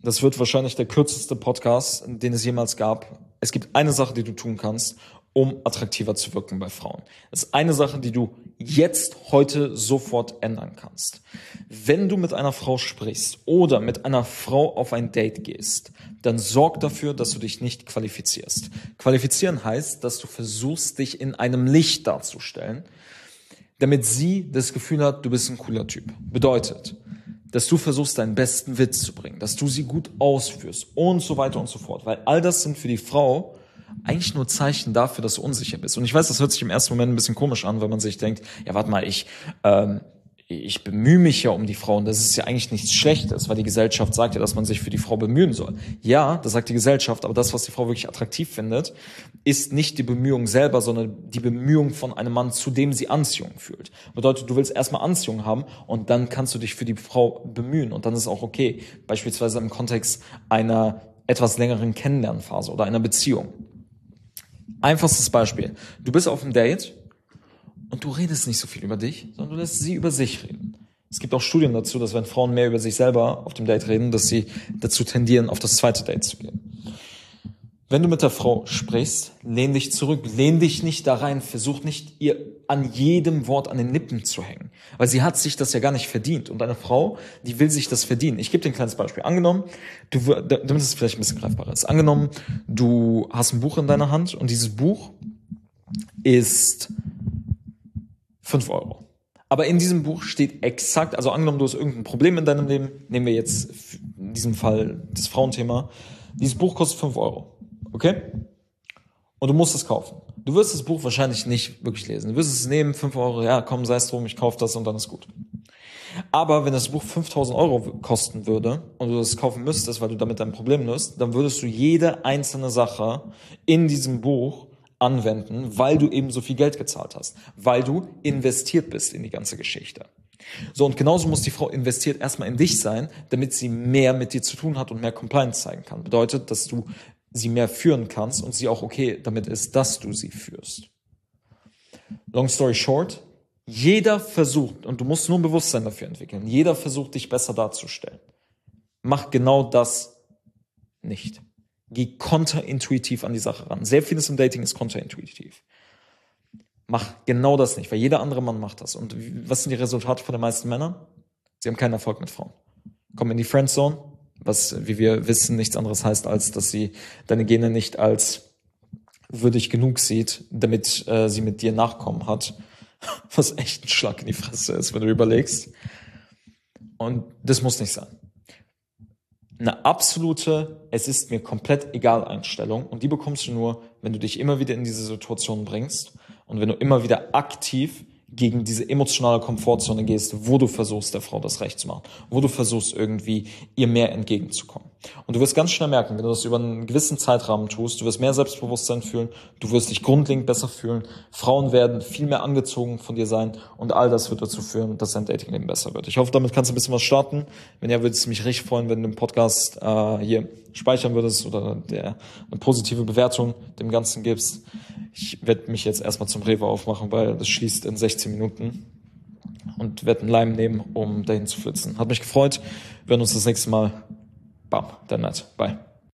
Das wird wahrscheinlich der kürzeste Podcast, den es jemals gab. Es gibt eine Sache, die du tun kannst, um attraktiver zu wirken bei Frauen. Das ist eine Sache, die du jetzt, heute, sofort ändern kannst. Wenn du mit einer Frau sprichst oder mit einer Frau auf ein Date gehst, dann sorg dafür, dass du dich nicht qualifizierst. Qualifizieren heißt, dass du versuchst, dich in einem Licht darzustellen, damit sie das Gefühl hat, du bist ein cooler Typ. Bedeutet, dass du versuchst, deinen besten Witz zu bringen, dass du sie gut ausführst und so weiter und so fort. Weil all das sind für die Frau eigentlich nur Zeichen dafür, dass du unsicher bist. Und ich weiß, das hört sich im ersten Moment ein bisschen komisch an, weil man sich denkt, ja, warte mal, ich bemühe mich ja um die Frau und das ist ja eigentlich nichts Schlechtes, weil die Gesellschaft sagt ja, dass man sich für die Frau bemühen soll. Ja, das sagt die Gesellschaft, aber das, was die Frau wirklich attraktiv findet, ist nicht die Bemühung selber, sondern die Bemühung von einem Mann, zu dem sie Anziehung fühlt. Bedeutet, du willst erstmal Anziehung haben und dann kannst du dich für die Frau bemühen und dann ist es auch okay. Beispielsweise im Kontext einer etwas längeren Kennenlernphase oder einer Beziehung. Einfachstes Beispiel. Du bist auf einem Date und du redest nicht so viel über dich, sondern du lässt sie über sich reden. Es gibt auch Studien dazu, dass wenn Frauen mehr über sich selber auf dem Date reden, dass sie dazu tendieren, auf das zweite Date zu gehen. Wenn du mit der Frau sprichst, lehn dich zurück, lehn dich nicht da rein, versuch nicht ihr an jedem Wort an den Lippen zu hängen, weil sie hat sich das ja gar nicht verdient und eine Frau, die will sich das verdienen. Ich gebe dir ein kleines Beispiel. Angenommen, damit es vielleicht ein bisschen greifbarer ist. Angenommen, du hast ein Buch in deiner Hand und dieses Buch ist 5 Euro. Aber in diesem Buch steht exakt, also angenommen, du hast irgendein Problem in deinem Leben, nehmen wir jetzt in diesem Fall das Frauenthema, dieses Buch kostet 5 Euro. Okay? Und du musst es kaufen. Du wirst das Buch wahrscheinlich nicht wirklich lesen. Du wirst es nehmen, 5 Euro, ja, komm, sei es drum, ich kaufe das und dann ist gut. Aber wenn das Buch 5.000 Euro kosten würde und du das kaufen müsstest, weil du damit dein Problem löst, dann würdest du jede einzelne Sache in diesem Buch anwenden, weil du eben so viel Geld gezahlt hast, weil du investiert bist in die ganze Geschichte. So, und genauso muss die Frau investiert erstmal in dich sein, damit sie mehr mit dir zu tun hat und mehr Compliance zeigen kann. Bedeutet, dass du sie mehr führen kannst und sie auch okay damit ist, dass du sie führst. Long story short, jeder versucht, und du musst nur ein Bewusstsein dafür entwickeln, jeder versucht, dich besser darzustellen. Mach genau das nicht. Geh konterintuitiv an die Sache ran. Sehr vieles im Dating ist konterintuitiv. Mach genau das nicht, weil jeder andere Mann macht das. Und was sind die Resultate von den meisten Männern? Sie haben keinen Erfolg mit Frauen. Kommen in die Friendzone, was, wie wir wissen, nichts anderes heißt, als dass sie deine Gene nicht als würdig genug sieht, damit sie mit dir Nachkommen hat. Was echt ein Schlag in die Fresse ist, wenn du überlegst. Und das muss nicht sein. Eine absolute, es ist mir komplett egal Einstellung. Und die bekommst du nur, wenn du dich immer wieder in diese Situation bringst und wenn du immer wieder aktiv gegen diese emotionale Komfortzone gehst, wo du versuchst, der Frau das Recht zu machen, wo du versuchst, irgendwie ihr mehr entgegenzukommen. Und du wirst ganz schnell merken, wenn du das über einen gewissen Zeitrahmen tust, du wirst mehr Selbstbewusstsein fühlen, du wirst dich grundlegend besser fühlen, Frauen werden viel mehr angezogen von dir sein und all das wird dazu führen, dass dein Datingleben besser wird. Ich hoffe, damit kannst du ein bisschen was starten. Wenn ja, würde es mich richtig freuen, wenn du den Podcast hier speichern würdest oder eine positive Bewertung dem Ganzen gibst. Ich werde mich jetzt erstmal zum Rewe aufmachen, weil das schließt in 16 Minuten und werde einen Leim nehmen, um dahin zu flitzen. Hat mich gefreut. Wir hören uns das nächste Mal. Bam, der Nat. Bye.